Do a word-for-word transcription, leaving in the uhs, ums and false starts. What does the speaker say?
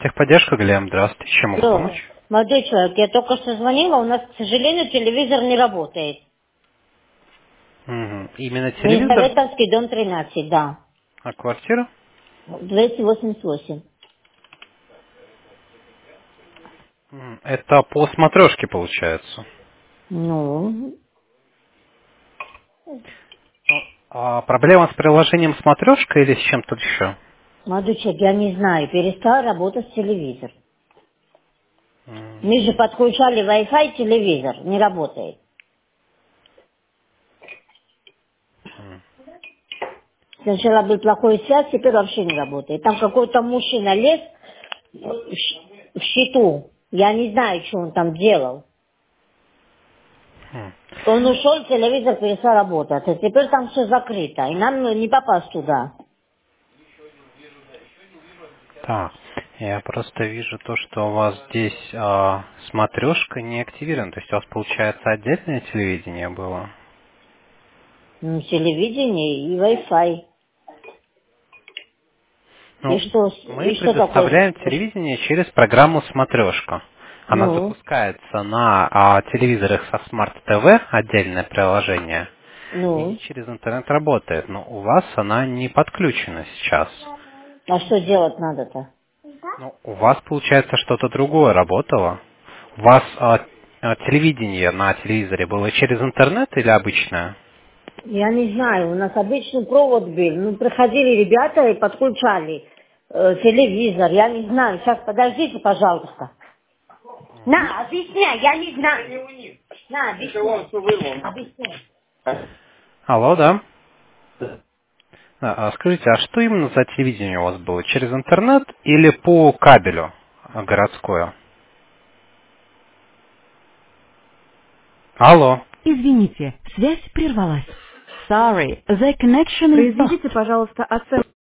Техподдержка, Глеб, здравствуйте. Чем могу Алло, помочь? молодой человек, я только что звонила, у нас, к сожалению, телевизор не работает. Мгм. Именно телевизор, Елизаветовский, дом тринадцать, да. а квартира? двести восемьдесят восемь. Мгм. Это по смотрешке получается. Ну, Ну, а проблема с приложением смотрешка или с чем-то еще? молодой человек, я не знаю, перестал работать телевизор. М, Мы же подключали Wi-Fi, телевизор не работает. м. Сначала был плохой связь, теперь вообще не работает. Там какой-то мужчина лез в щ- в щиту. Я не знаю, что он там делал. М. Он ушел, телевизор перестал работать. А теперь там все закрыто. И нам не попасть туда. Так, я просто вижу то, что у вас здесь а, смотрешка не активирована. То есть у вас получается отдельное телевидение было? Ну, телевидение и Wi-Fi. И Ну, что, с- мы и что такое? предоставляем телевидение через программу «Смотрешка». Она Ну, запускается на а, телевизорах со Smart ти ви, отдельное приложение, и ну. через интернет работает. Но у вас она не подключена сейчас. А что делать надо-то? Ну, у вас, получается, что-то другое работало. У вас а, а, телевидение на телевизоре было через интернет или обычное? Я не знаю, у нас обычный провод был. Ну, приходили ребята и подключали э, телевизор. Я не знаю. Сейчас, подождите, пожалуйста. На, объясняй, я не знаю. На, объясняй. Объясняй. Алло, да? А, а скажите, а что именно за телевидение у вас было? Через интернет или по кабелю а, городское? Алло. Извините, связь прервалась. Sorry, the connection is lost. Произведите, пожалуйста, оценку.